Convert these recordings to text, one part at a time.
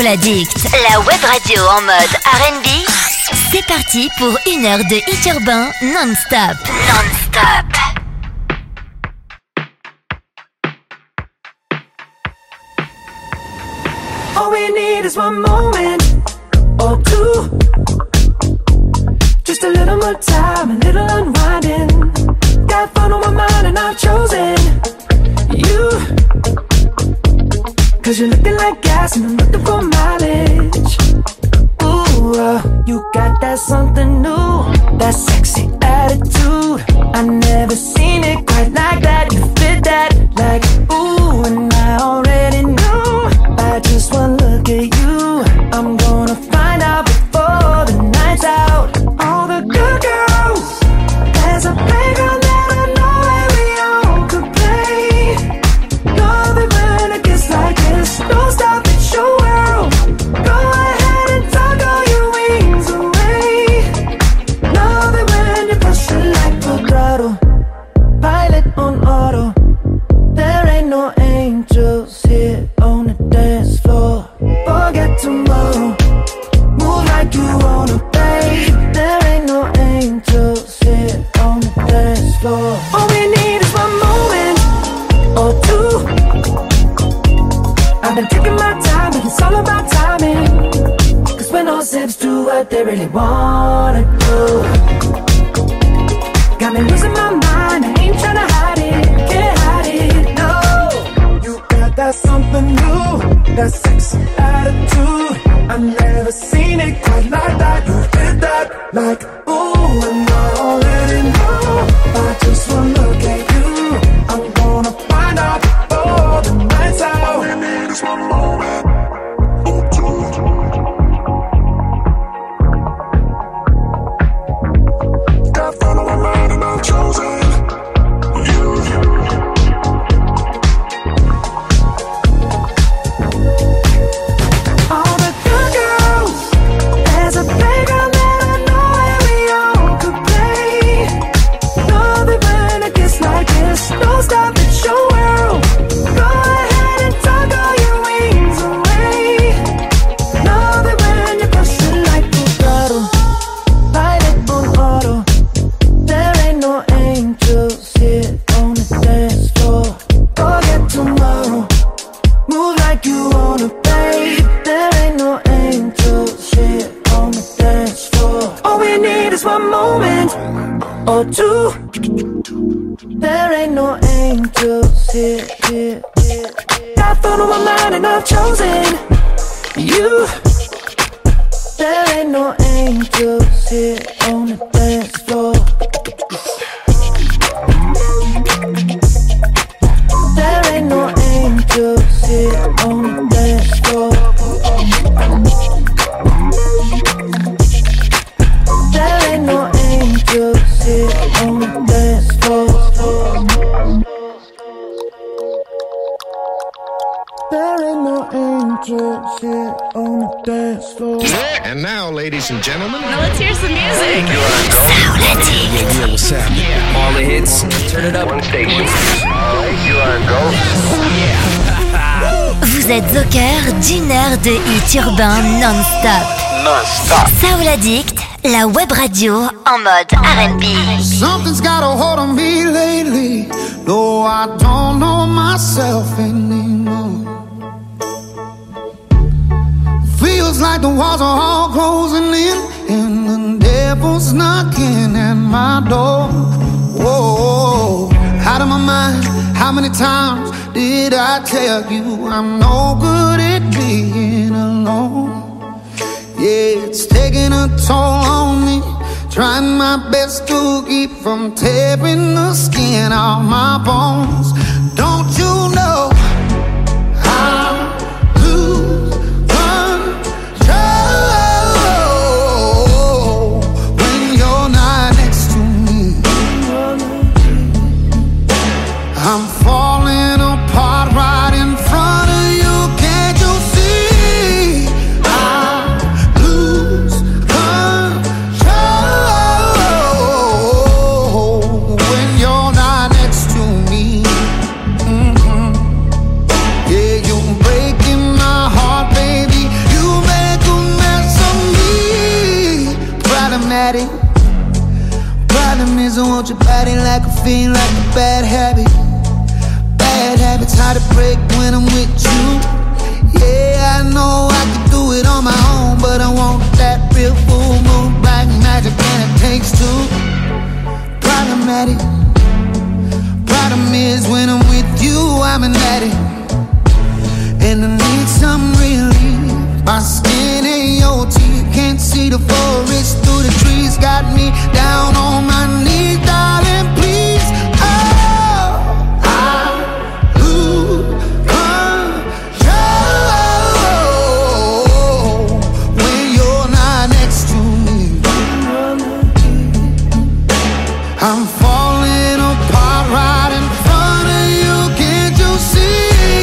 Addict, la web radio en mode R&B. C'est parti pour une heure de hit urbain non-stop. Non-stop. All we need is one moment or two. Just a little more time, a little unwinding. Got fun on my mind and I've chosen you. Cause you're looking like gas and I'm looking for mileage. Ooh, you got that something new, that sexy attitude. I never seen it quite like that. You fit that like ooh, and I already knew. By just one look at you, I'm gonna find out before the night's out. All the good girls, there's a playground that I know where we all could play. Love it when it gets like this. Don't stop, it's your world. Go ahead and tuck all your wings away. Love it when you push it like a throttle. Pilot on auto. There ain't no angels here on the dance floor. Forget tomorrow. Move like you wanna, babe. There ain't no angels here on the dance floor. All we need is one moment or two. I've been taking my time, but it's all about timing. Cause when those hips do what they really wanna do, got me losing my mind, I ain't tryna hide it, can't hide it, no. You got that something new, that sexy attitude. I've never seen it quite like that. You fit that like ooh, and I already know. By just one look at you, I'm gonna find out before the night's out. All we need is one moment or two. Got fun on my mind and I've chosen you. All the good girls, there's a playground that I know where we all could play. Love it when it gets like this. Don't stop, it's your world. Go ahead and tuck all your wings away. Love it when you push it like a throttle. Pilot on auto. There ain't no angels here on the dance floor. Forget tomorrow. Move like you wanna, babe. There ain't no angels here on the dance floor. All we need is one moment or two. There ain't no angels here. Got fun on my mind and I've chosen you. There ain't no angels here on the dance floor. There ain't no angels here on the dance floor. There ain't no angels here on the dance floor. There ain't no angels here on the dance floor. And now, ladies and gentlemen, Now let's hear some music. yeah, what's happening? All the hits, turn it up. One station. Alright, you are go. Vous êtes au cœur d'une heure de hit urbain non-stop. Non-stop. Soul Addict, la web radio en mode R&B. Something's got a hold on me lately, though I don't know myself anymore. Feels like the walls are all closing in, and the devil's knocking at my door. Whoa, out of my mind, how many times did I tell you I'm no good at being alone? Yeah, it's taking a toll on me, trying my best to keep from tearing the skin off my bones. Don't you know I lose control when you're not next to me? I'm falling apart right in front of you. Can't you see? I lose control when you're not next to me. Problem is I want your body like a fiend, like a bad habit. Bad habits hard to break when I'm with you. Yeah, I know I can do it on my own, but I want that real full moon, black magic, and it takes two. Problematic. Problem is when I'm with you, I'm an addict, and I need some relief. My skin ain't your teeth, can't see the forest through the trees. Got me down on my knees, darling, please. Oh, I lose control when you're not next to me. I'm falling apart right in front of you, can't you see?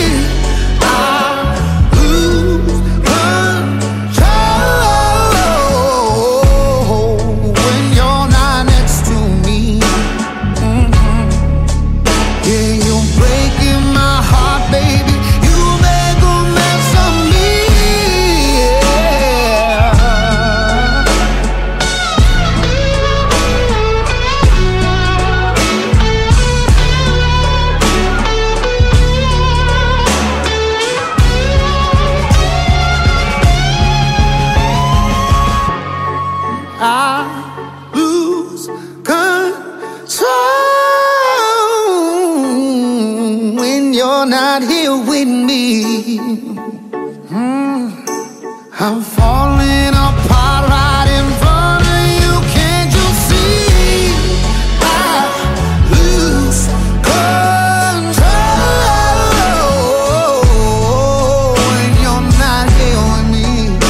I'm falling apart right in front of you, can't you see? I lose control when you're not here with me.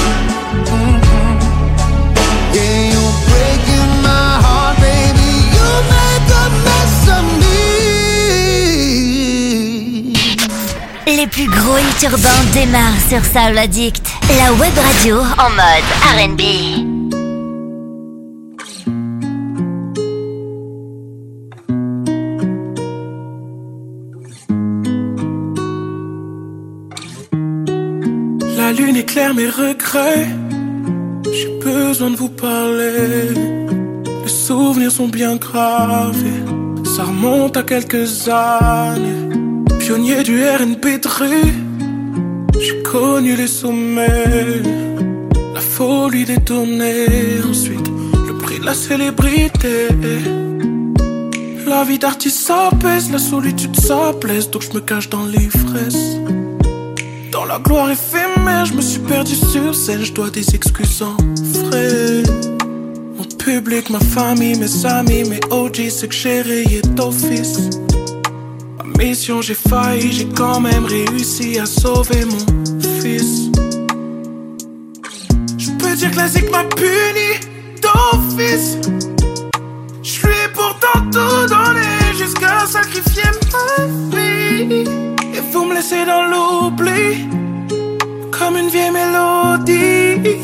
Yeah, you're breaking my heart, baby. You make a mess of me. Les plus gros hits urbains démarrent sur Soul Addict, la web radio en mode R&B. La lune éclaire mes regrets, j'ai besoin de vous parler. Les souvenirs sont bien gravés, ça remonte à quelques années. Pionnier du R&B de rue, j'ai connu les sommets, la folie des tournées, ensuite le prix de la célébrité. La vie d'artiste s'apaise, la solitude ça blesse, donc je me cache dans l'ivresse. Dans la gloire éphémère, je me suis perdu sur scène, je dois des excuses en frais. Mon public, ma famille, mes amis, mes OG, c'est que j'ai rayé d'office. Mission, j'ai failli, j'ai quand même réussi à sauver mon fils. Je peux dire que la zik m'a puni d'office. Je lui ai pourtant tout donné jusqu'à sacrifier ma vie. Et vous me laissez dans l'oubli, comme une vieille mélodie.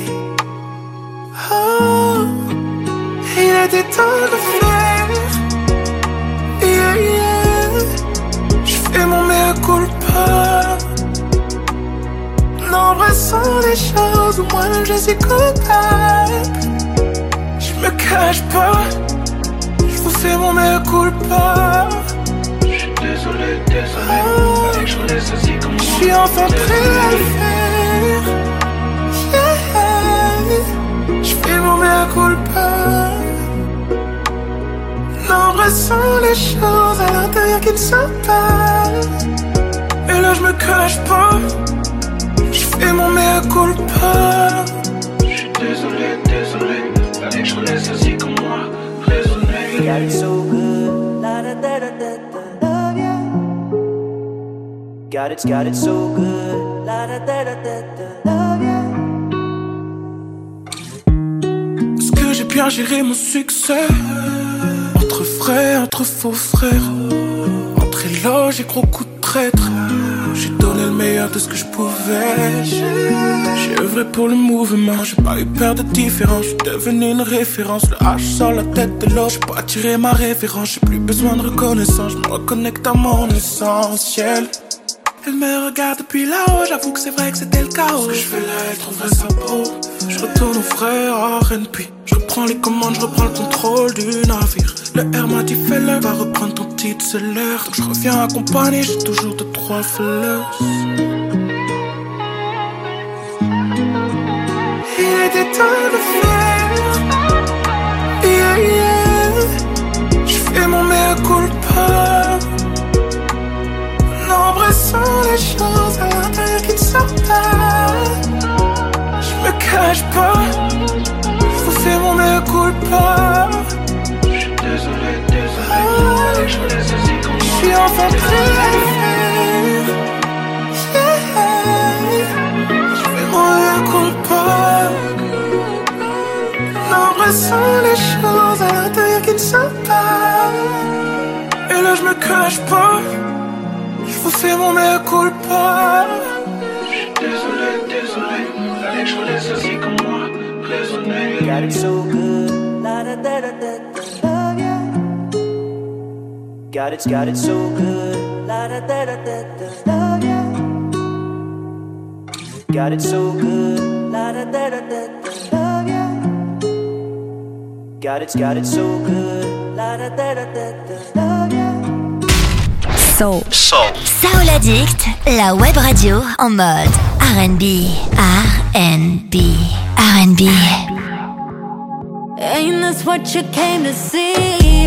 Oh, il était temps de faire. Yeah, yeah. Et mon mea culpa. Non, ressens les choses, ou moi je suis coupable. Je me cache pas, je vous fais mon mea culpa. Je suis désolé, avec je laisse aussi comme moi. Je suis enfin prêt à le faire. Yeah. Je fais mon mea culpa. Non, ressens les choses à l'intérieur qui ne sont pas. Et là je me cache pas, je fais mon mea culpa. Je suis désolé, avec je laisse ainsi comme moi raisonner. Got it so good, la da da da da da, love ya. Got it so good, la da da da da da, love ya. Est-ce que j'ai bien géré mon succès? Entre frères, entre faux frères, entre éloges et gros coups de traître. J'ai donné le meilleur de ce que je pouvais. J'ai œuvré pour le mouvement, j'ai pas eu peur de différence. J'suis devenu une référence, le H sur la tête de l'eau. J'ai pas tiré ma révérence, j'ai plus besoin de reconnaissance. Je me reconnecte à mon essentiel. Elle me regarde depuis là-haut, j'avoue que c'est vrai que c'était le chaos. Ce que je fais là, elle trouverait ça beau. Je retourne au frère R&B. Je reprends les commandes, je reprends le contrôle du navire. Le R m'a dit fais-le, va reprendre ton titre, c'est l'heure. Donc je reviens accompagné, j'ai toujours 2-3 fleurs. Il était temps de faire, yeah, yeah. Je fais mon mea culpa. Nombreuses sont les choses à l'intérieur qui ne sortent pas. Je me cache pas, faut faire mon mea culpa. J'suis désolé, je me laisse aussi comme moi. J'suis enfin prêt à le faire, yeah. J'fais mon mea culpa. Nombreuses sont les choses à l'intérieur qui ne sortent pas. Et là je me cache pas, il faut faire mon mea culpa. J'suis désolé, fallait que je me laisse aussi comme moi, raisonner. Got it so good, la da da da da, love ya. Got it so good, la da da da da, love ya. Got it so good, la da da da da, love ya. Got it so good, la da da da da, love ya. Soul Addict, la web radio en mode R&B. Ain't this what you came to see?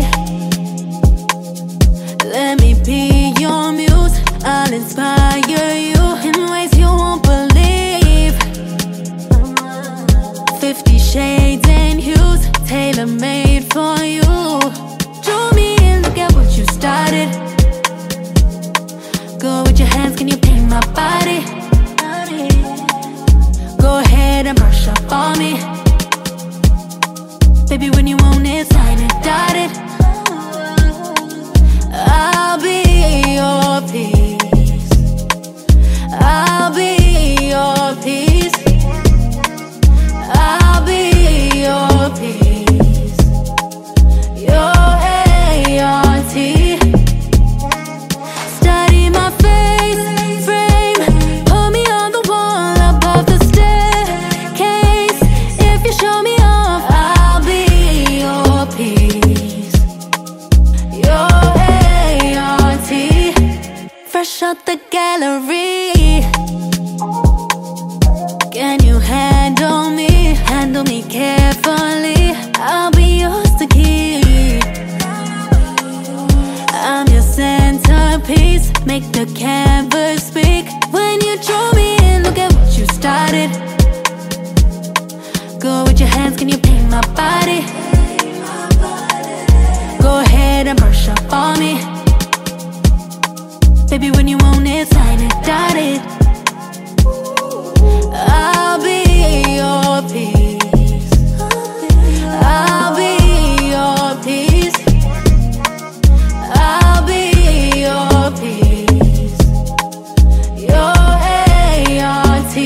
Let me be your muse, I'll inspire you in ways you won't believe. 50 shades and hues, tailor-made for you. Draw me in, look at what you started. Go with your hands, can you paint my body? Go ahead and brush up on me. Baby, when you want it, sign it, dotted. I'll be your peace. I'll be your peace. I'll be your peace. Your ART. Study my face, frame. Put me on the wall above the staircase. If you show me off, I'll be your peace. Your ART. Fresh out the gallery. Can you handle me? Handle me carefully. I'll be yours to keep. I'm your centerpiece. Make the canvas speak. When you draw me in, look at what you started. Go with your hands, can you paint my body? Go ahead and brush up on me. Baby, when you want it, sign it, dotted. I'll be your peace. I'll be your peace. I'll be your peace. Your ART.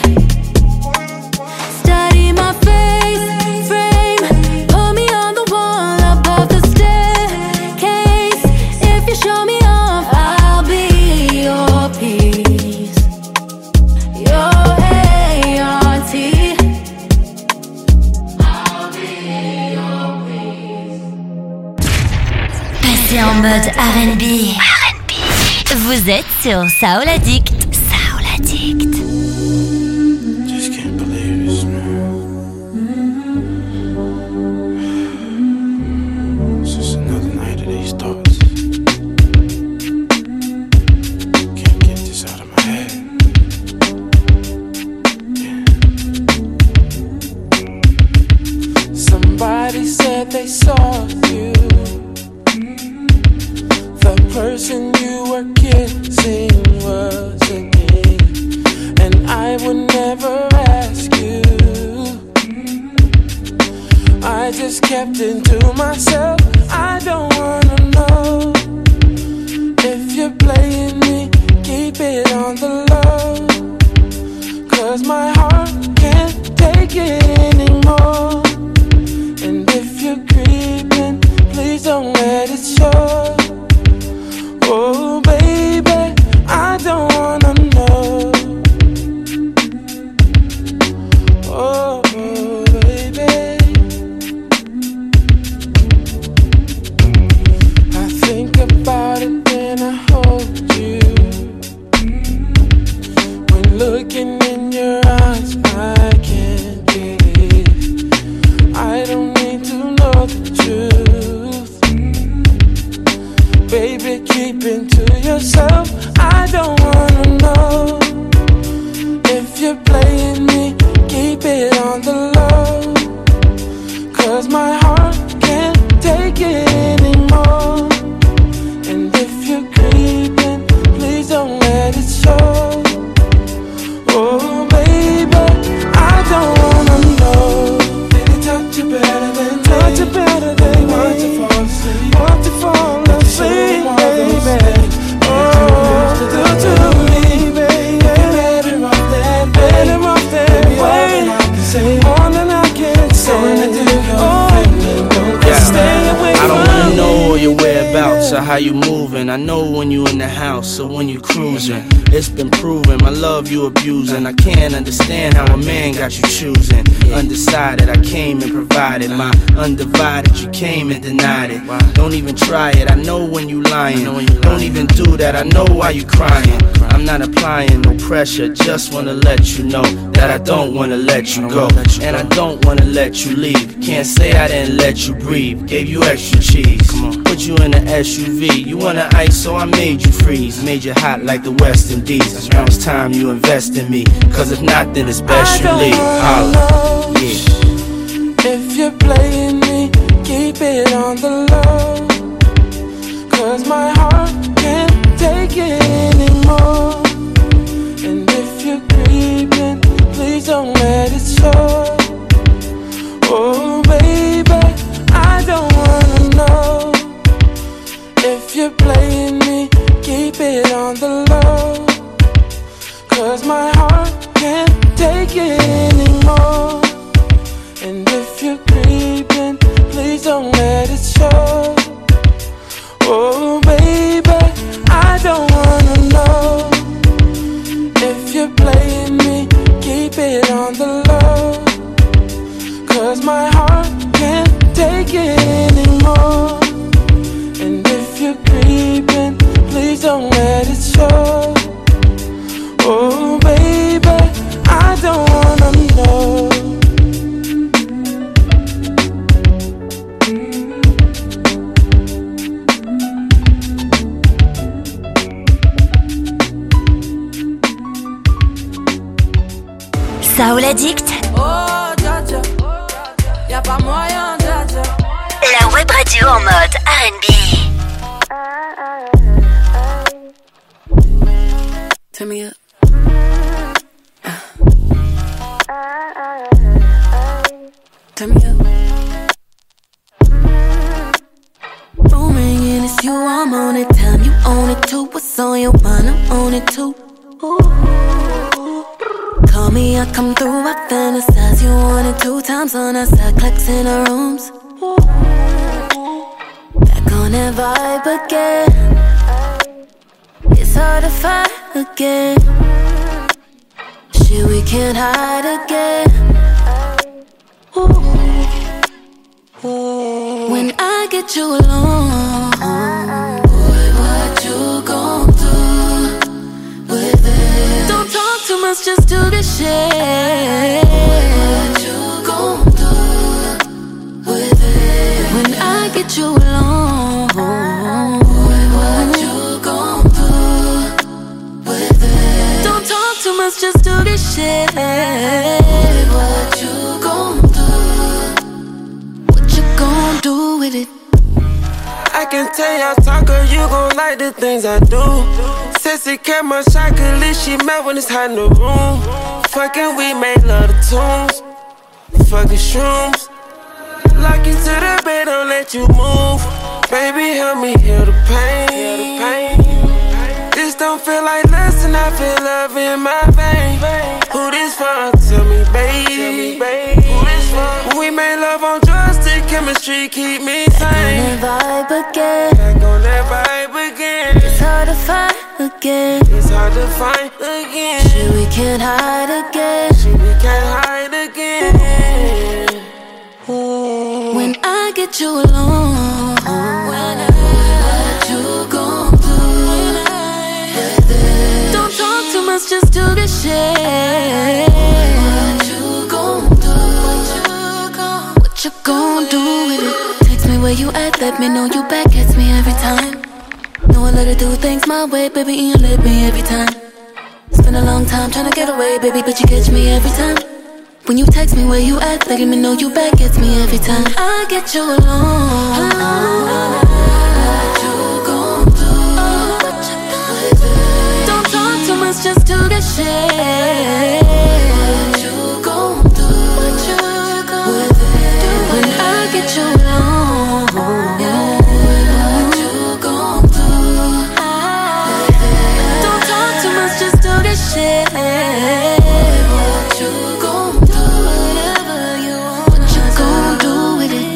Study my face, frame. Put me on the wall above the staircase. If you show me off, I'll be your peace. Your ART. I'll be your peace. Passez en mode R&B. Vous êtes sur Soul Addict. Just can't believe this, man. It's just another night of these thoughts. Can't get this out of my head. Yeah. Somebody said they saw you. The person you were kissing wasn't me. And I would never ask you. I just kept it to myself. I don't wanna know if you're playing me. Keep it on the low, 'cause my heart can't take it anymore. And if you're creeping, please don't let it show. Oh, baby, keep it to yourself. I don't wanna know if you're playing me. Keep it on the low, 'cause my heart can't take it anymore. And if you're creeping, please don't let it show. Oh baby, I don't wanna know. Did he touch you better than me? Touch you better than me. Want to fall asleep? Want to fall asleep, baby? Oh, do to me, baby. Better off that way. Better off that way. More than I can say. I don't wanna know all your whereabouts or how you moving. I know when you in the house or when you cruising. It's been proven, my love you abusing. I can't understand how a man got you choosing. Undecided, I came and provided my undivided. You came and denied it. Don't even try it, I know when you lying. Don't even do that, I know why you crying. I'm not applying no pressure, just wanna let you know that I don't wanna let you go. And I don't wanna let you leave. Can't say I didn't let you breathe. Gave you extra cheese, put you in an SUV. You wanna ice, so I made you freeze. Made you hot like the West Indies. Now it's time you invest in me, 'cause if not, then it's best you leave. Holla. Yeah. If you're playing me, keep it on the low, 'cause my heart can't take it anymore. And if you're creeping, please don't let it show. Oh baby, I don't wanna know. If you're playing me, keep it on the low, 'cause my heart can't take it anymore. And if you're creeping, please don't let it show. Oh baby, I don't wanna know. If you're playing me, keep it on the low, 'cause my heart can't take it anymore. And if you're creeping, please don't let it show. Oh baby, I don't wanna know. Soul Addict. Oh, dja-dja, y'a pas moyen, dja-dja. La web radio en mode R&B. Turn me up. Turn me up. Phone ringing, it's you, I'm on it. Time you own it too. What's on your mind? I'm on it too. Ooh. Call me, I come through. I fantasize. You want it 2 times on our side, clocks in our rooms. Ooh. Back on that vibe again. It's hard to fight again. Shit, we can't hide again. Ooh. When I get you alone, boy, what you gon' do with it? Don't talk too much, just do the shit. What you gon' do with it? When I get you alone, boy, what you gon' do with it? Don't talk too much, just do the shit. What you gon' do? What you gon' do with it? I can tell y'all talker, you gon' like the things I do. Sissy camera chocolate, she mad when it's hot in the room. Fucking we make love the tunes. Fucking shrooms. Lock you to the bed, don't let you move. Baby, help me heal the pain. This don't feel like lust and I feel love in my vein. Who this for? Tell me, baby. Who this for? We made love on drugs, the chemistry keep me sane. Back on that vibe again. Back on that vibe again. It's hard to find again. It's hard to find again. Shit, we can't hide again. Shit, we can't hide again. When I get you alone, what you gon' do? Don't talk too much, just do the shit. What you gon' do? you gon' do with it? Text me where you at, let me know you back, gets me every time. No, I let her do things my way, baby, and you let me every time. It's been a long time trying to get away, baby, but you catch me every time. When you text me where you at, letting me know you back, gets me every time. I get you alone. What you gon' do? Don't talk too much just to get shit. What you gon' do? When I get you alone, what you gon' do? Don't talk too much just to get shit. What you gon' do? Whatever you want, what you gon' do with it?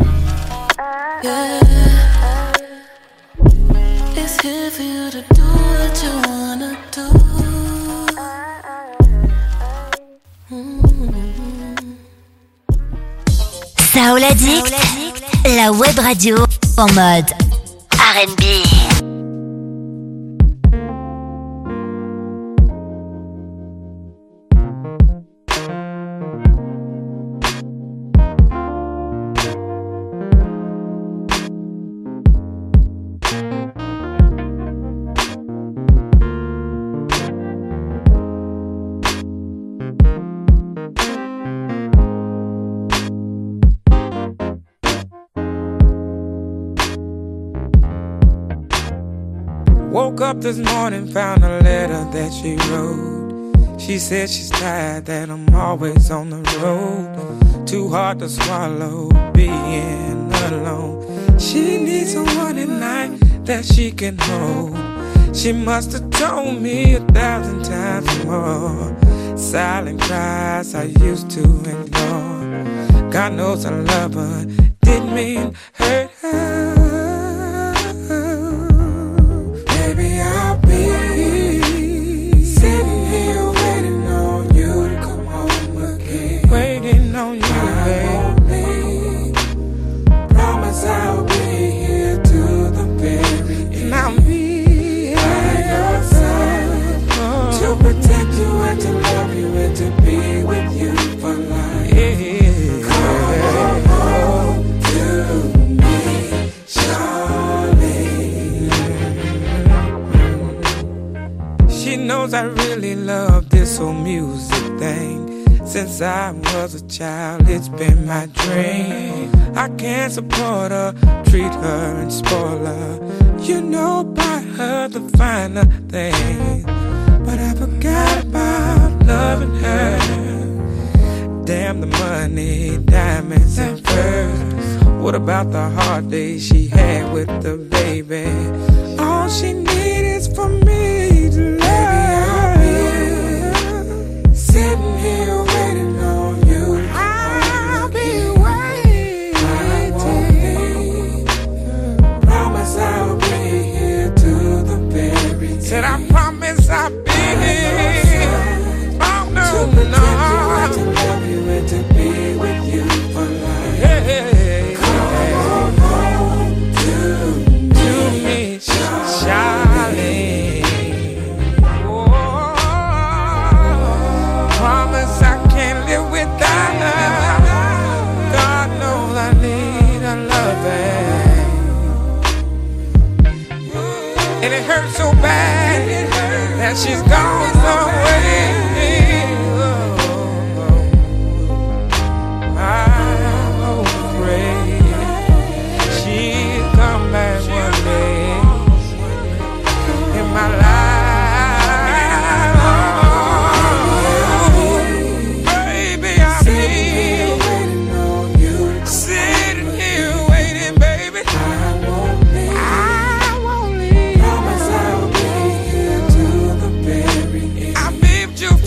Yeah, it's here for you to do what you wanna do. Soul Addict, la web radio en mode R&B. Woke up this morning, found a letter that she wrote. She said she's tired, that I'm always on the road. Too hard to swallow, being alone. She needs someone at night that she can hold. She must have told me 1,000 times more. Silent cries I used to ignore. God knows I love her, didn't mean hurt her. Baby, I'll be sitting here waiting on you to come home again. Waiting on you, baby. Promise I'll be here to the very end. And I'll be by your side to protect you and to love you and to be with you for life. Come home to me, Charlie. She knows I really love this whole music thing. Since I was a child, it's been my dream. I can't support her, treat her and spoil her. You know, buy her the finer things. But I forgot about loving her. Damn the money, diamonds and furs. What about the hard days she had with the baby? All she needs is for me to love. Sitting here waiting on you. I'll be waiting. Promise I'll be here to the very end. Said I promise I'll be here. Oh no, to love you and to be with you for life. Hey, come home to me, Charlie. Promise I can't live without her. God knows I need her loving. And it hurts so bad that she's gone away. I'm afraid she'll come back one day in my life. You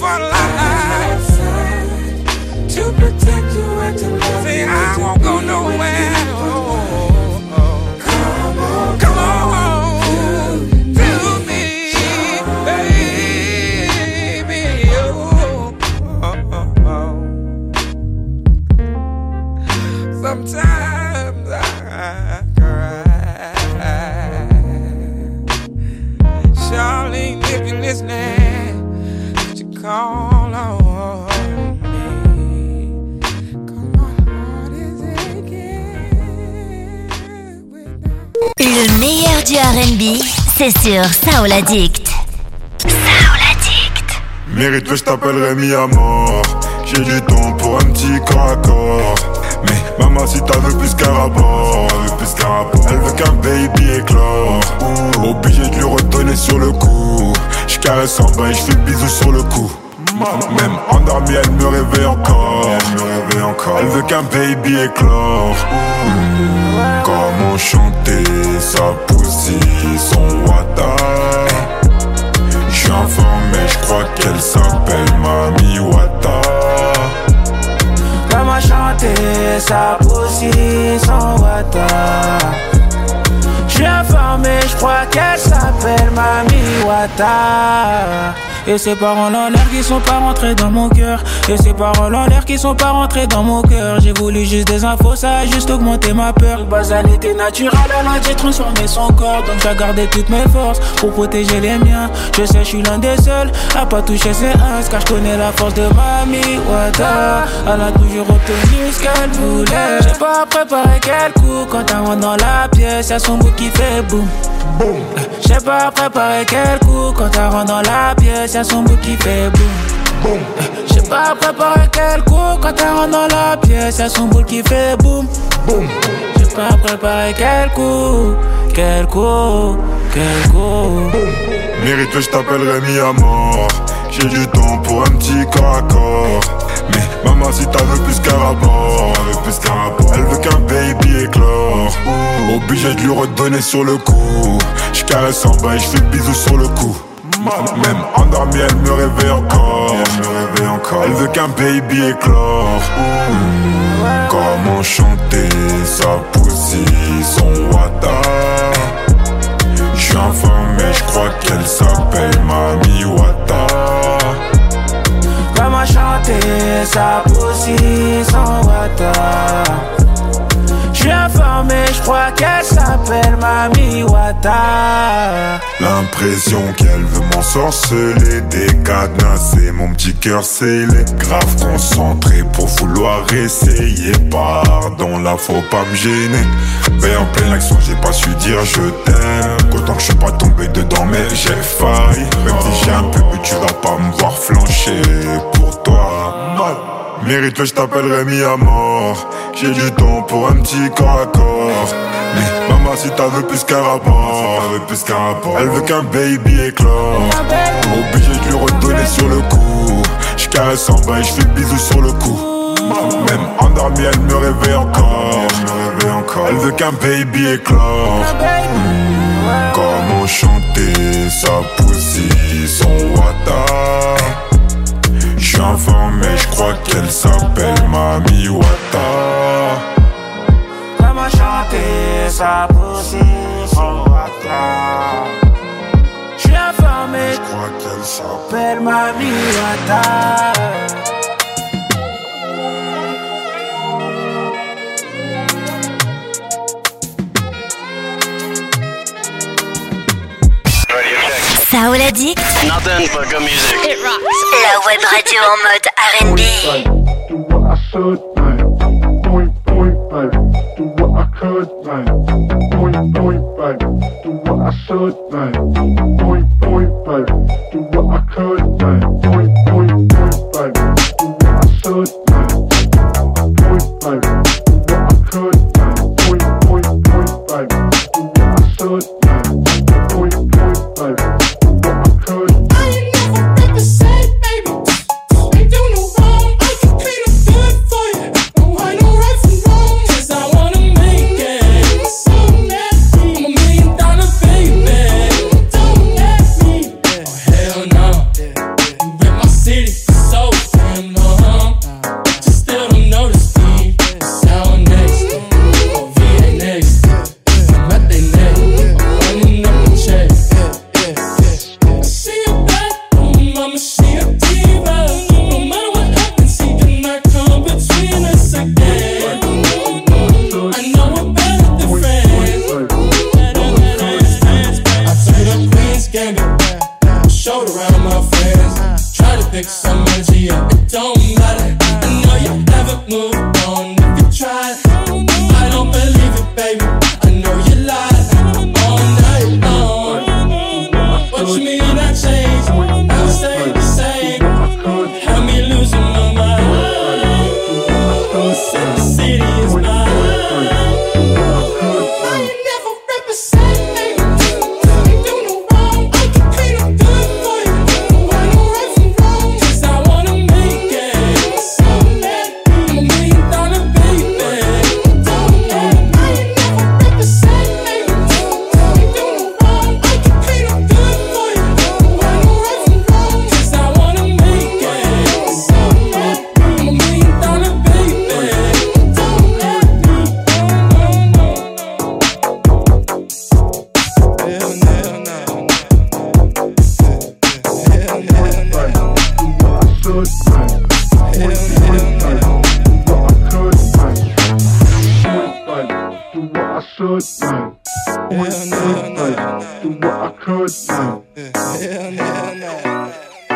Le meilleur du R&B, c'est sur Soul Addict. Soul Addict. Mérite que je t'appellerai mis à mort. J'ai du temps pour un petit corps à corps. Mais maman si t'as veux plus qu'un rapport, elle veut qu'un baby éclore. Obligé de lui redonner sur le coup. J'caresse en bas et j'fais bisous sur le cou. Même endormie elle me réveille encore. Elle veut qu'un baby éclore. Comment chanter sa poussie, son wata. J'suis informé, j'crois qu'elle s'appelle Mami Wata. Comment chanter sa poussie, son wata. J'suis informé, j'crois qu'elle s'appelle Mami Wata. Et ces paroles en l'air qui sont pas rentrées dans mon cœur. Et ces paroles en l'air qui sont pas rentrées dans mon cœur. J'ai voulu juste des infos, ça a juste augmenté ma peur. Basalité naturelle, elle a j'ai transformé son corps. Donc j'ai gardé toutes mes forces pour protéger les miens. Je sais, je suis l'un des seuls à pas toucher ses uns. Car je connais la force de Mami Wata. Elle a toujours obtenu ce qu'elle voulait. J'ai pas préparé quel coup. Quand elle rentre dans la pièce, y'a son bout qui fait boum. J'ai pas préparé quel coup. Quand elle rentre dans la pièce, y'a son bout qui fait boum. J'ai pas préparé quel coup. Quand elle rentre dans la pièce, y'a son bout qui fait boum. J'ai pas préparé quel coup. Mérite que je t'appellerai mis à mort. J'ai du temps pour un petit corps à corps. Mais maman si t'as veux plus qu'un rapport, elle veut qu'un baby éclore. Obligé de lui redonner sur le coup. J'caresse en bas et j'fais bisous sur le cou. Même endormie elle me réveille encore. Elle veut qu'un baby éclore. Comment chanter sa poussie, son wata. J'suis informé, j'crois qu'elle s'appelle Mami Wata. Comment chanter sa poussie, son wata. J'suis informé, j'crois qu'elle s'appelle Mami Wata. L'impression qu'elle veut m'ensorceler, décadenasser mon petit cœur scellé. Grave concentré pour vouloir essayer. Pardon, là faut pas me gêner. Mais en pleine action j'ai pas su dire je t'aime. Qu'autant que je suis pas tombé dedans mais j'ai failli. Même si j'ai un peu bu tu vas pas me voir flancher pour toi. Mérite que je t'appellerai mis à mort. J'ai du temps pour un petit corps à corps. Mais maman si t'as veux plus qu'un rapport, elle veut qu'un baby éclore. Obligé de lui redonner sur le coup. J'caresse en bas et j'fais bisous sur le cou. Même endormie elle me réveille encore. Elle veut qu'un baby éclore. Comment chanter sa poussie, son wata. J'suis informé, j'crois qu'elle s'appelle Mami Wata. Comment chanter sa poussie, son wata. J'suis informé, j'crois qu'elle s'appelle Mami Wata. Soul Addict. Nothing but good music. It rocks. La web radio en mode R&B. Do what I should, like. Point, baby. Do what I could, like. Point, baby. Do what I should, like. Point, baby. Do what I could, like. Point, baby. Do what I should, like. Point, baby. Do what I could, like. Point, baby. Do what I should, like. Point, baby. I don't believe it, baby. I know you lied. babe. Do what I could, babe. Hell no.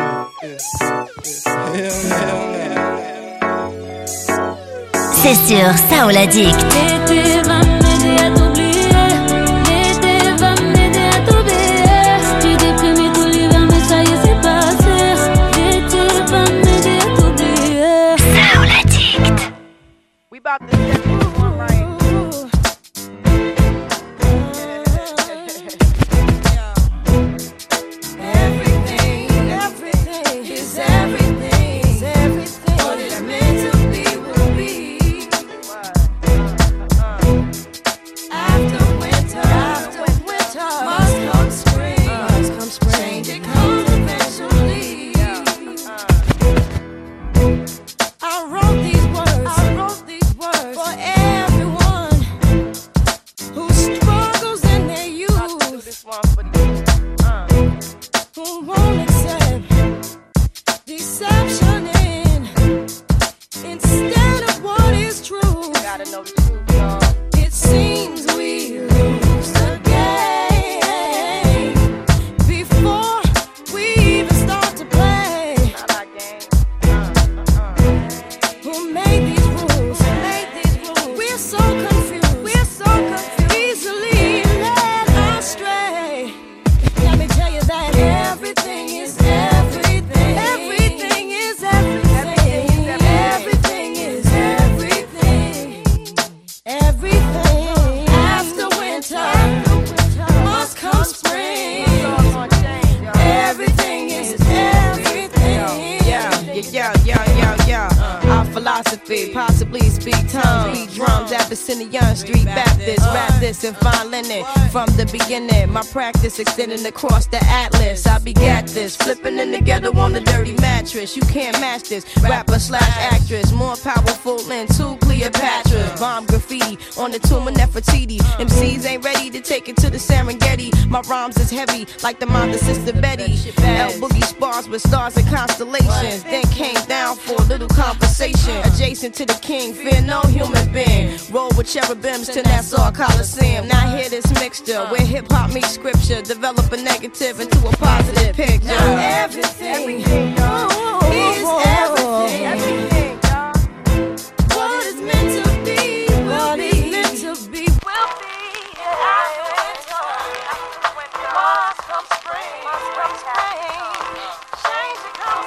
C'est sur Soul Addict. L'été va m'aider à t'oublier. L'été va m'aider à t'oublier. J'ai déprimé tout l'hiver, mais ça y est, c'est passé. L'été va m'aider à t'oublier. Soul Addict. We about to set this one right. Possibly speak tongues, beat drums, Abyssinian Street Baptist, rap this and fine linen. From the beginning, my practice extending across the atlas. I begat this, flipping it together on the dirty mattress. You can't match this, rapper / actress, more powerful than two Cleopatras. Bomb graffiti on the tomb of Nefertiti. MCs ain't ready to take it to the Serengeti. My rhymes is heavy like the mind of Sister Betty. L Boogie spars with stars and constellations. Then came down for a little conversation. Adjacent to the king, fear no human being. Roll with cherubims to Nassau Coliseum. Now hear this mixture where hip hop meets scripture. Develop a negative into a positive picture. Now everything is everything. What is meant to be will be. Meant to be will be. Must come spring. Change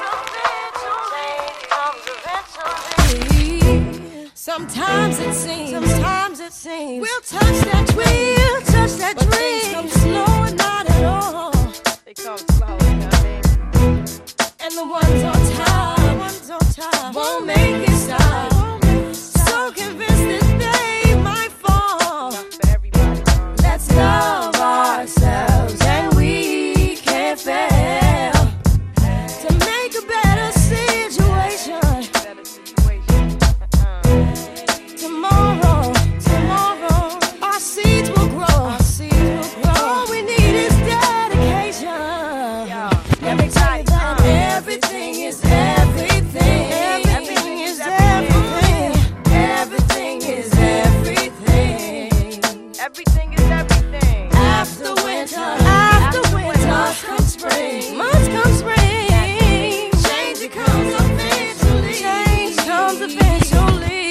comes eventually. Sometimes it seems we'll touch that dream, but things come slow and not at all. They come slow, you know what I mean? And the ones on top won't make it stop. So convinced that they might fall. Let's love ourselves and we can't fail to make a better situation. Tomorrow, our seeds will grow. All we need is dedication. Let me tell you that everything is everything. Everything is everything. Everything is everything. Everything is everything. After winter, must come spring. Must come spring. Change comes eventually. Change comes eventually.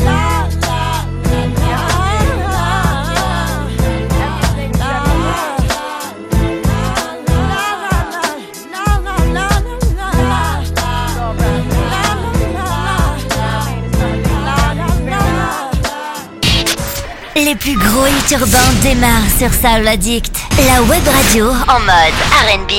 Les plus gros hits urbains démarrent sur Soul Addict, la web radio en mode R&B.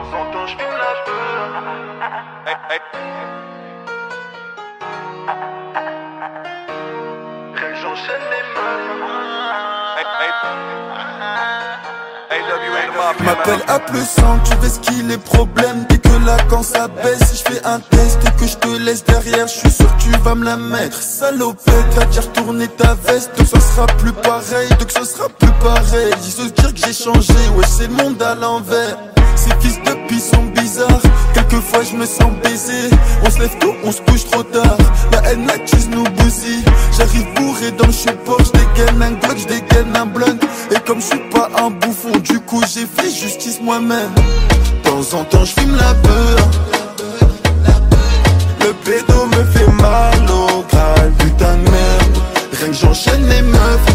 M'appelle à plus 100, tu veux ce qu'il est problème. Dès que là quand ça baisse, si je fais un test et que je te laisse derrière, je suis sûr que tu vas me la mettre. Salopette, t'as déjà retourné ta veste, donc ça sera plus pareil, donc ce sera plus pareil. Ils se dire que j'ai changé, ouais c'est le monde à l'envers. Ces fils de pis sont bizarres, quelquefois je me sens baisé. On se lève tôt, on se couche trop tard. La haine accuse nous bousille. J'arrive bourré dans le support, j'dégaine un Glock, j'dégaine un blunt. Et comme je suis pas un bouffon, du coup j'ai fait justice moi-même. De temps en temps je fume la peur. Le pédo me fait mal au crâne, putain de merde. Rien que j'enchaîne les meufs.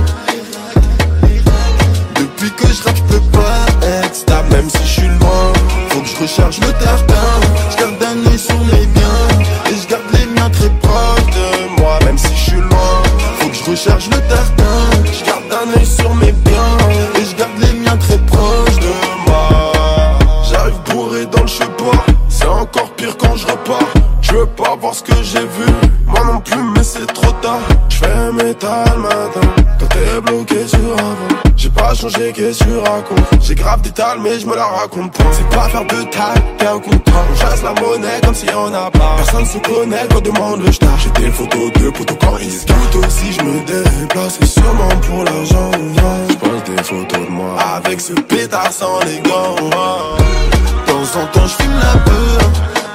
Depuis que je rappe, je peux pas être stable, même si je suis loin. Faut que je recharge le tartin. Je garde un œil sur mes biens et je garde les miens très proches de moi, même si je suis loin. Faut que je recharge le tartin. Je garde un œil sur mes biens et je garde les miens très proches de moi. J'arrive bourré dans le chemin, c'est encore pire quand je repars. Je veux pas voir ce que j'ai vu, moi non plus, mais c'est trop tard. Je fais métal matin, quand t'es bloqué sur avant. J'ai pas changé, qu'est-ce que tu racontes? J'ai grave des tales, mais je me la raconte pas. C'est pas faire de taille, t'es un contrat. On chasse la monnaie comme si on a pas. Personne se connaît quand demande le star. J'ai des photos de potos quand ils se tout aussi, je me déplace. C'est sûrement pour l'argent, je pose des photos de moi avec ce pétard sans les gants. De temps en temps, je fume la peur.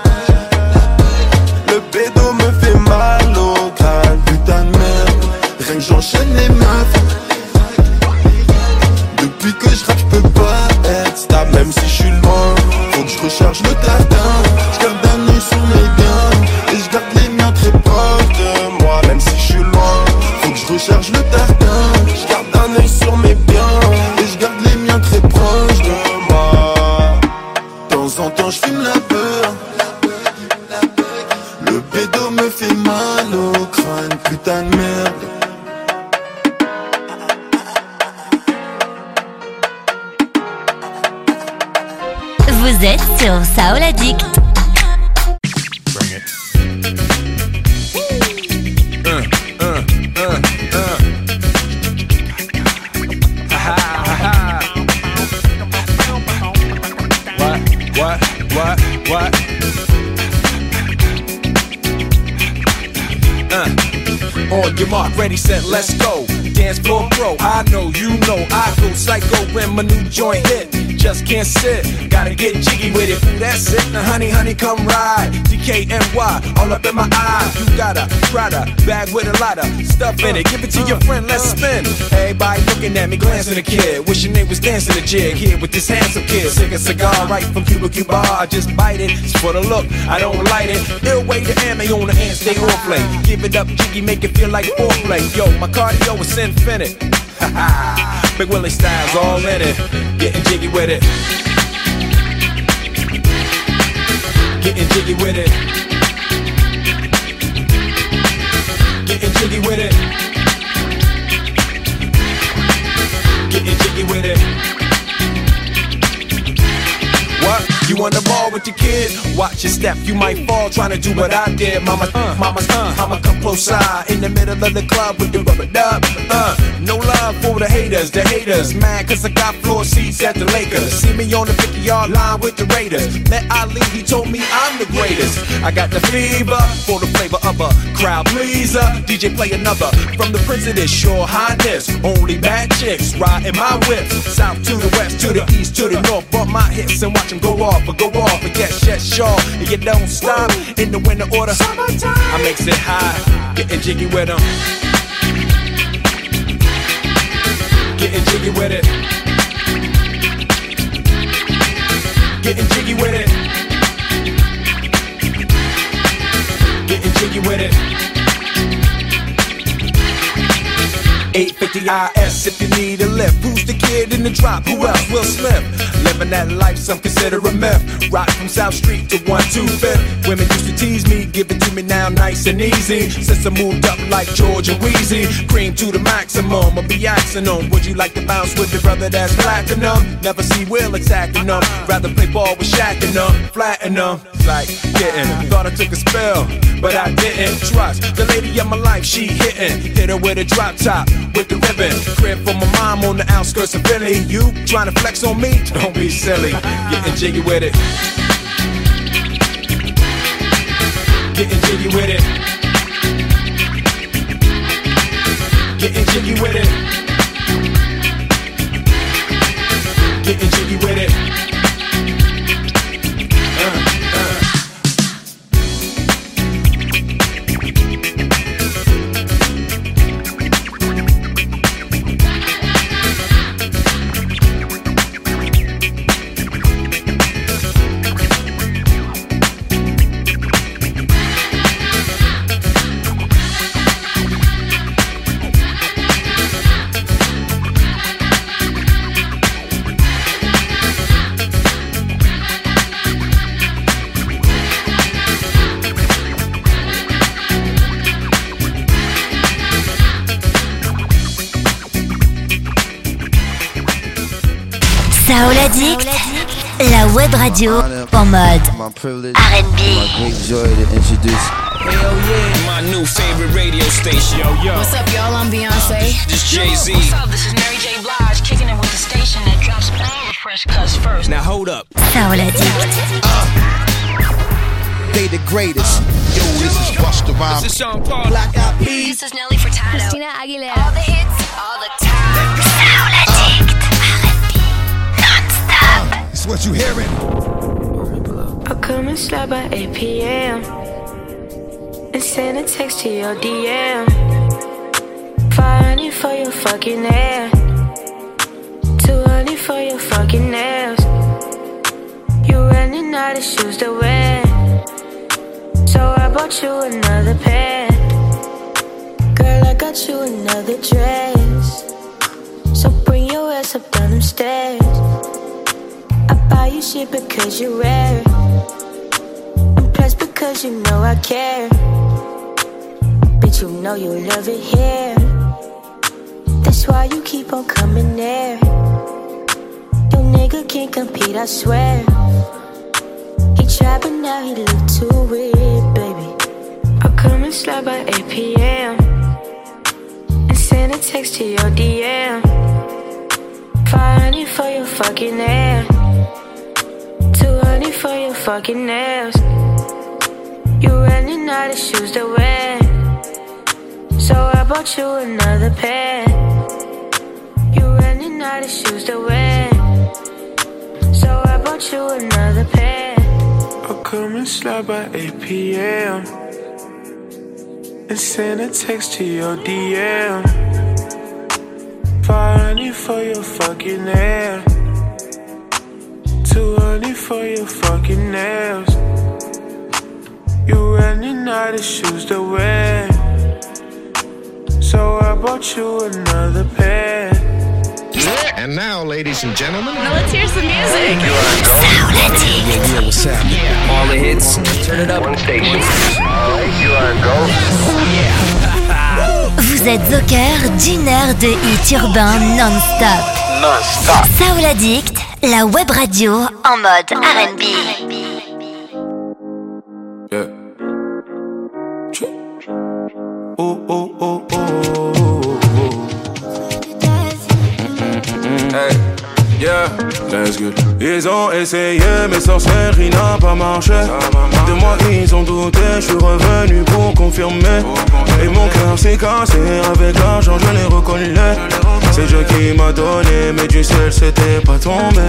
Le pédo me fait mal au crâne, putain de merde. Rien que j'enchaîne les meufs. Depuis que je rappe, je peux pas être stable, même si je suis loin. Faut que je recharge le tartin. Je garde un œil sur mes biens et je garde les miens très proches de moi, même si je suis loin. Faut que je recharge le tartin. Je garde un œil sur mes biens et je garde les miens très proches de moi. De temps en temps, je fume la peur. Le pédo me fait mal au crâne, putain de merde. Vous êtes sur Soul Addict. What? On your mark, ready, set, let's go. Dance floor pro, I know, you know, I go psycho when my new joint hit. Just can't sit, gotta get jiggy with it. That's it, now honey, come ride. DKNY, all up in my eye. You got a Prada bag with a lot of stuff in it. Give it to your friend, let's spin. Everybody looking at me, glancing a kid. Wishing they was dancing a jig here with this handsome kid. Sick a cigar right from Cuba Cuba. I just bite it, it's for the look, I don't light it. Ill way to ammo on the hand, stay on play. Give it up, jiggy, make it feel like foreplay. Yo, my cardio is infinite. Big Willie style's all in it. Getting jiggy with it. Getting jiggy with it. Getting jiggy with it. Getting jiggy with it. What? You on the ball with your kid? Watch your step, you might fall trying to do what I did. Mama, I'ma come close side in the middle of the club with the rubber dub. No love for the haters, mad cause I got floor seats at the Lakers. See me on the 50-yard line with the Raiders. Met Ali, he told me I'm the greatest. I got the fever for the flavor of a crowd pleaser. DJ play another from the Prince of this Your Highness. Only bad chicks riding my whip. South to the west, to the east, to the north. Bump my hips and watch them go off. And get shaw, and you don't stop in the winter order. I makes it high, getting jiggy with them. Getting jiggy with it. Getting jiggy with it. Getting jiggy with it. 850 IS if you need a lift. Who's the kid in the drop? Who else? Will Smith. Living that life, some consider a myth. Rock from South Street to 125th. Women used to tease me, give it to me now nice and easy. Since I moved up like George and Wheezy, cream to the maximum, I'll be axing them. Would you like to bounce with your brother that's platinum? Never see Will attacking them. Rather play ball with Shaq and them, flatten them. Like getting, thought I took a spell, but I didn't. Trust the lady of my life, she hitting. Hit her with a drop top, with the ribbon. Crib for my mom on the outskirts of Philly. You trying to flex on me? Don't be silly. Getting jiggy with it. Getting jiggy with it. Getting jiggy with it. Getting jiggy with it. Soul Addict, la web radio en mode R&B. My great joy to introduce. Hell yeah, my new favorite radio station. Yo. What's up, y'all? I'm Beyonce. This Jay-Z. What's up? This is Mary J. Blige, kicking it with the station that drops all the fresh cuts first. Now hold up. Soul Addict. They the greatest. Yo, this is Busta Rhymes. This is Sean Paul. Black Eyed Peas. This is Nelly Furtado. Christina Aguilera. All the hits, all the time. Soul Addict. R&B. Non-stop. It's what you hearing. I'll come and slide by 8 p.m. and send a text to your DM. $500 for your fucking hair, $200 for your fucking nails. You running out of shoes to wear, so I bought you another pair. Girl, I got you another dress, so bring your ass up down them stairs. I buy you shit because you're rare, and plus because you know I care. Bitch, you know you love it here, that's why you keep on coming there. Your nigga can't compete, I swear. He tried but now he look too weird, baby. I'll come and slide by 8 p.m. and send a text to your DM. $500 for your fucking hair, $200 for your fucking nails. You running out of shoes to wear, so I bought you another pair. You running out of shoes to wear, so I bought you another pair. I'll come and slide by 8 p.m. and send a text to your DM. $500 for your fucking hair, $200 for your fucking nails. You running out of shoes to wear, so I bought you another pair. And now, ladies and gentlemen, Now let's hear some music. yeah, what's happening? All the hits. Turn it up. One station. Alright, you are a go. Vous êtes au cœur d'une heure de hits urbains non-stop. Non-stop. Soul Addict, la web radio en mode R&B. Yeah. Oh, oh, oh, oh, oh, oh. Hey, yeah, let's go. Ils ont essayé, mais sorcellerie n'a pas marché. De moi, ils ont douté, je suis revenu pour confirmer. Et mon cœur s'est cassé, avec l'argent, je l'ai reconnu. C'est Dieu qui m'a donné, mais du ciel, c'était pas tombé.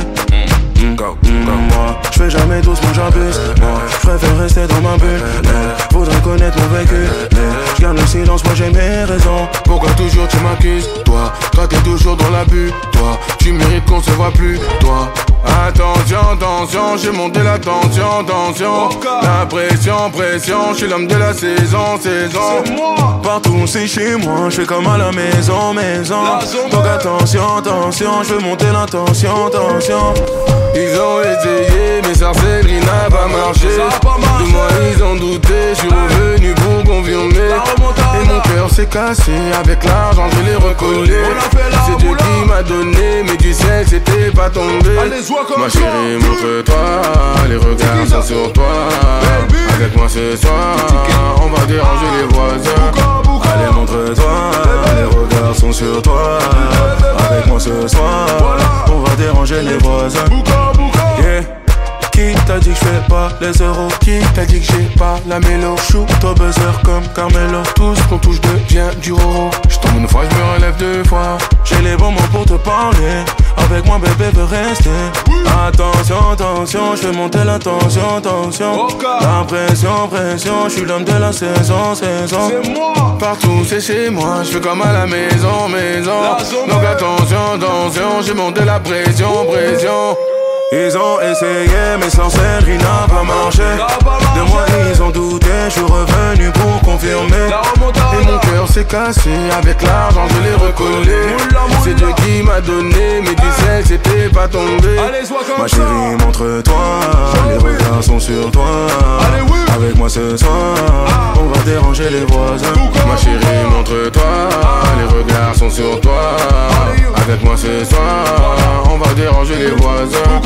Comme moi, je fais jamais doucement, j'abuse. Moi, je préfère rester dans ma bulle. Faudrait connaître mon vécu. Je garde le silence, moi j'ai mes raisons. Pourquoi toujours tu m'accuses? Toi, t'es toujours dans l'abus. Toi, tu mérites qu'on se voit plus. Toi, attention, attention, j'ai monté la tension, tension. La pression, pression, je suis l'homme de la saison, saison. Partout c'est chez moi, je fais comme à la maison, maison. Donc attention, attention, je veux monter la tension, tension. Ils ont essayé, mais sorcellerie n'a pas marché. De moi ils ont douté, je suis revenu pour confirmer. Et mon cœur s'est cassé, avec l'argent je l'ai recollé. C'est Dieu qui m'a donné, mais du ciel c'était pas tombé. Ma chérie montre-toi, les regards sont sur toi. Avec moi ce soir, on va déranger les voisins. Allez montre-toi, les regards sont sur toi. Avec moi ce soir, on va déranger les voisins. Yeah. Qui t'a dit que je fais pas les euros? Qui t'a dit que j'ai pas la mélo? Shoot au buzzer comme Carmelo. Tout ce qu'on touche devient du roro. J'tombe une fois, j'me relève deux fois. J'ai les bons mots pour te parler. Avec moi bébé veut rester. Attention, attention, j'fais monter la tension, tension. La pression, pression, j'suis l'homme de la saison, saison. Partout c'est chez moi, j'fais comme à la maison, maison. Donc attention, attention, j'ai monté la pression, pression. Ils ont essayé, mais sorcellerie n'a pas marché. De moi ils ont douté, je suis revenu pour confirmer. Et mon cœur s'est cassé, avec l'argent je l'ai recollé. C'est Dieu qui m'a donné, mais du ciel c'était pas tombé. Ma chérie montre-toi, les regards regards sont sur toi. Allez, oui. Avec moi ce soir, on va déranger les voisins. Ma chérie, montre-toi. Les regards sont sur toi. Avec moi ce soir, on va déranger les voisins.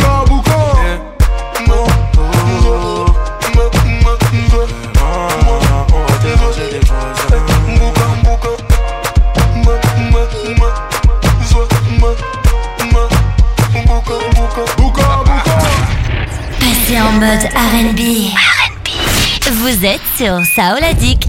Passez en mode R&B. Vous êtes sur Soul Addict.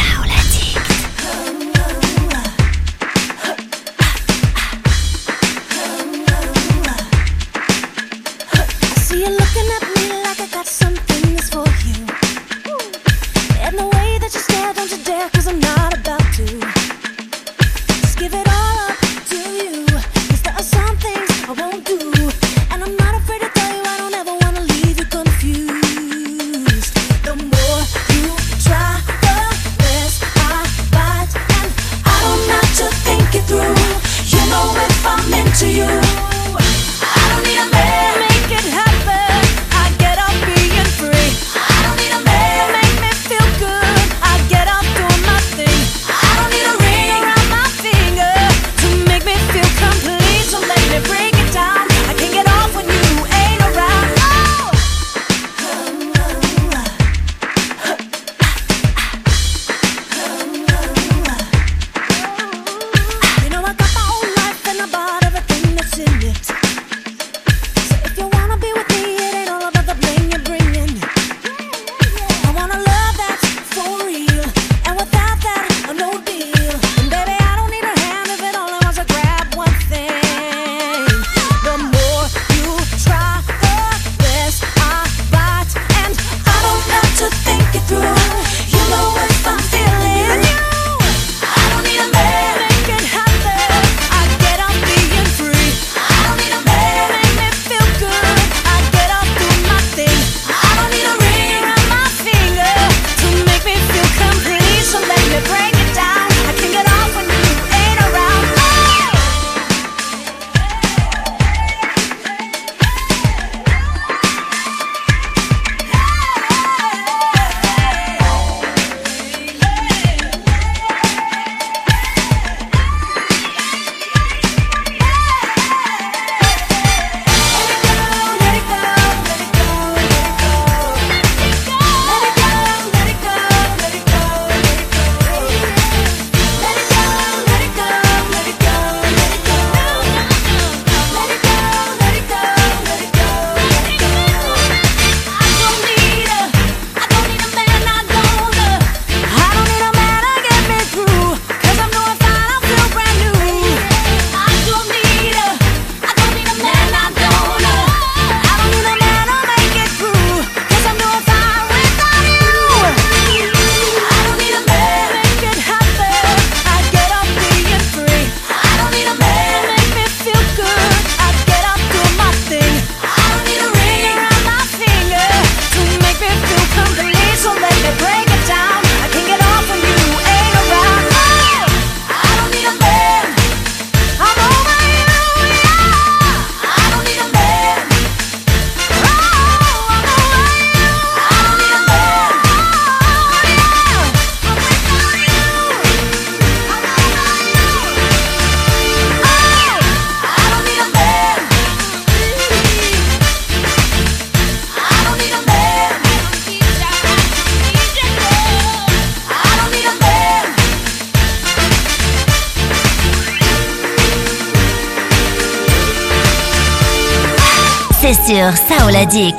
C'est sur Soul Addict.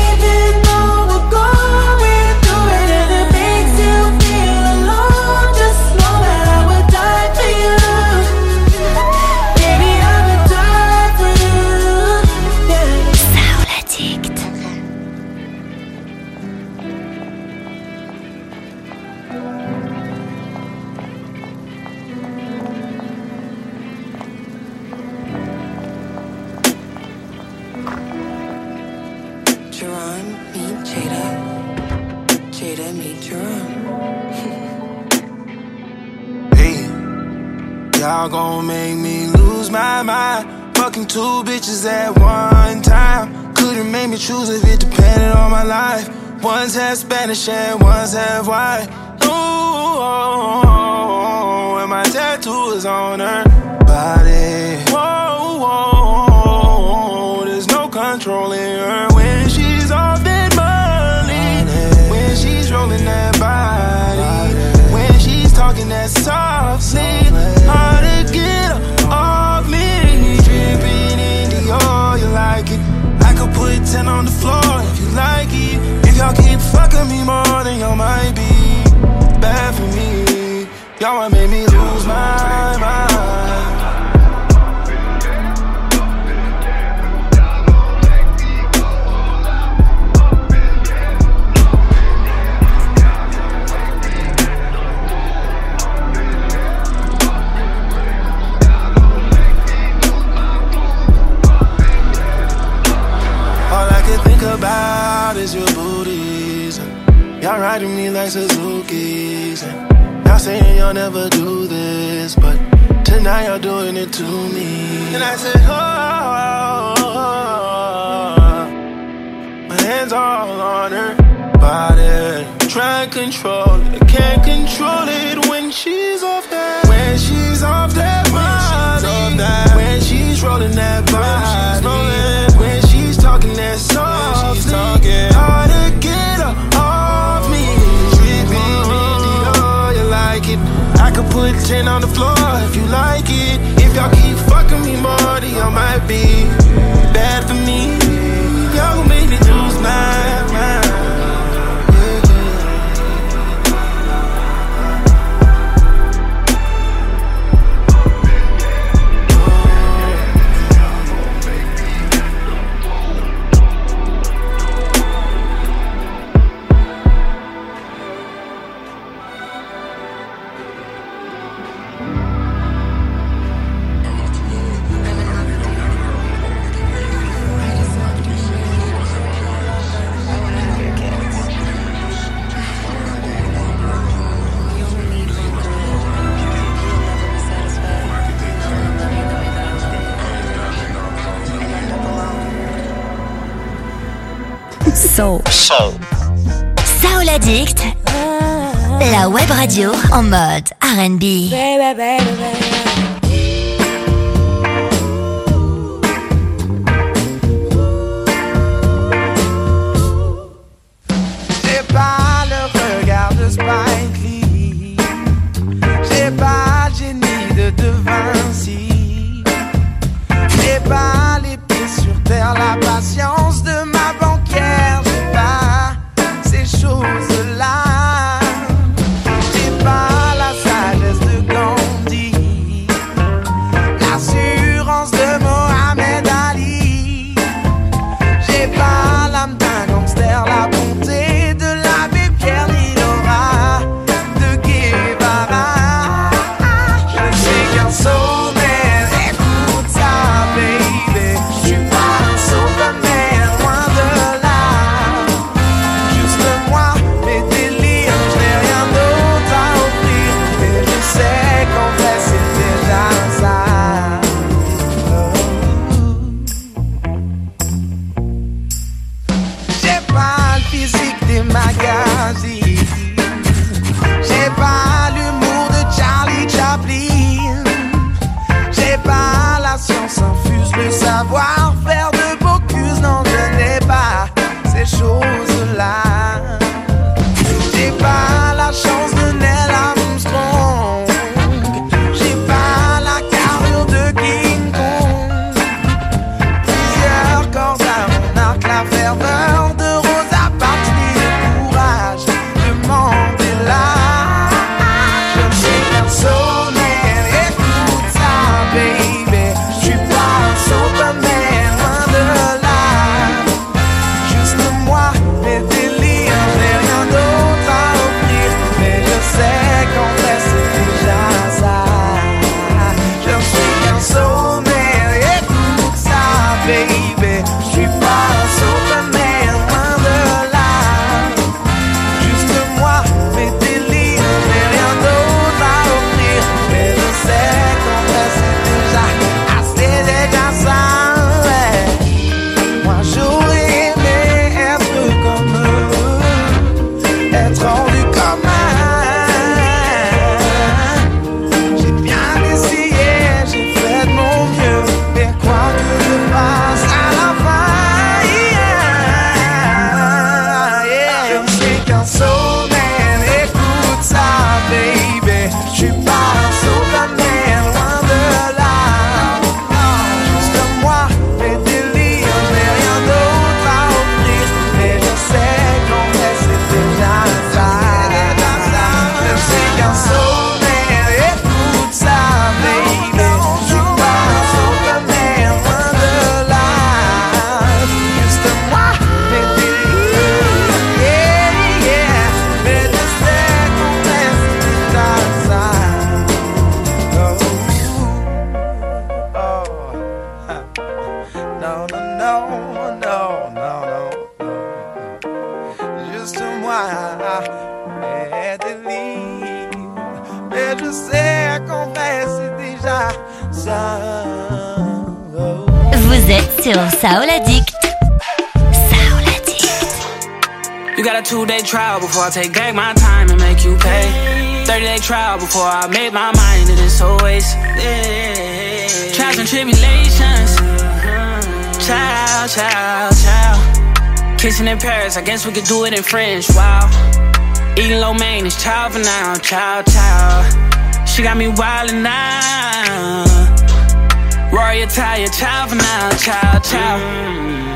Y'all gon' make me lose my mind. Fucking two bitches at one time. Couldn't make me choose if it depended on my life. One's half Spanish and one's half white. Ooh, and my tattoo is on her body. Whoa, whoa, there's no controlling her when she's off that money. When she's rolling that body. When she's talking that softly. Hard to get her off me. Dripping in the oil, you like it. I could put 10 on the floor if you like it. If y'all keep fucking me more, then y'all might be bad for me. Y'all might make me lose my mind. About is your booties. Y'all riding me like Suzuki's. Y'all saying y'all never do this, but tonight y'all doing it to me. And I said, oh, my hands all on her body. Try and control it, I can't control it when she's off that. When she's off that body. When she's rolling that body. When she's talking that softly. Hard to get her off me. Dripping in the oil, you like it. I could put 10 on the floor if you like it. If y'all keep fucking me more, then y'all might be bad for me. Y'all gon' make me lose my mind. Soul Addict, la web radio en mode R&B. Baby, baby, baby. J'ai pas le regard de Spike Lee. J'ai pas le génie de Da Vinci. J'ai pas les pieds sur terre, la patience de ma banquière. J'ai pas ces choses-là. J'ai pas la sagesse de Gandhi, l'assurance de Mohamed Ali. J'ai pas l'âme d'un gangster, la bonté de l'abbé Pierre ni l'aura de Guevara. Je ne sais qu'un soulman, écoute ça, baby. Je suis pas un Superman, loin de là. Juste moi, mes délires, je n'ai rien d'autre à offrir. Mais je sais qu'en vrai c'est déjà ça. J'ai pas le physique des magazines. J'ai pas l'humour de Charlie Chaplin. J'ai pas la science infuse, le savoir-faire de Bocuse. Non, je n'ai pas ces choses-là. J'ai pas la chance de Neil Armstrong. J'ai pas la carrure de King Kong. Plusieurs cordes à mon arc, la ferveur de Rosa Parks, ni le courage de Mandela. Je ne suis qu'un soulman, écoute ça, baby. Je suis pas un Superman, loin de là. Juste moi, mes délires, je n'ai rien d'autre à offrir. Mais je sais qu'en vrai c'est déjà ça. Je ne suis qu'un soulman, écoute ça, baby. Je suis pas un Superman, sur Soul Addict. You got a 2-day trial before I take back my time and make you pay. 30-day trial before I make my mind that it's always trials and tribulations. Child, child, child. Kissing in Paris, I guess we could do it in French. Wow. Eating lo mein, it's child for now. Child, child. She got me wildin' now. Rory Italia, child for now. Child, child.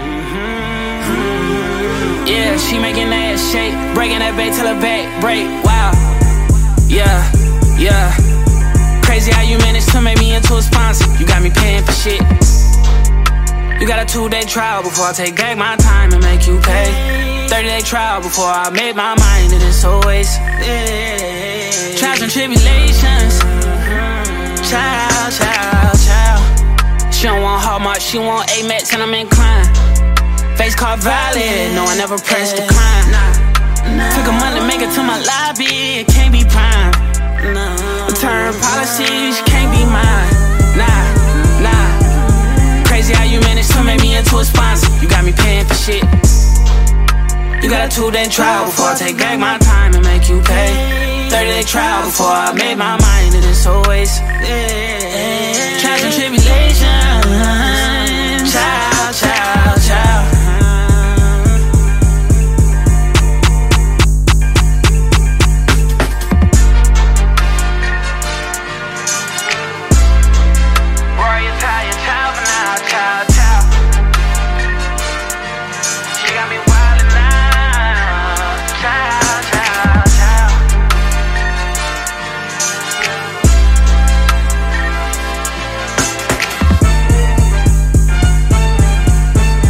Yeah, she making that shake, breaking that back till her back break. Wow, yeah, yeah. Crazy how you managed to make me into a sponsor. You got me paying for shit. You got a 2-day trial before I take back my time and make you pay. 30-day trial before I make my mind that it's always trials and tribulations. Child, child, child. She don't want Hallmark, she want Amex and I'm inclined. Face card valid, no I never pressed decline. Took a month to make it to my lobby, it can't be prime. Return policies, can't be mine. Nah, nah. Crazy how you managed to make me into a sponsor. You got me paying for shit. You got a 2-day trial before I take back my time and make you pay. 30-day trial before I make my mind that it's always trials and tribulations.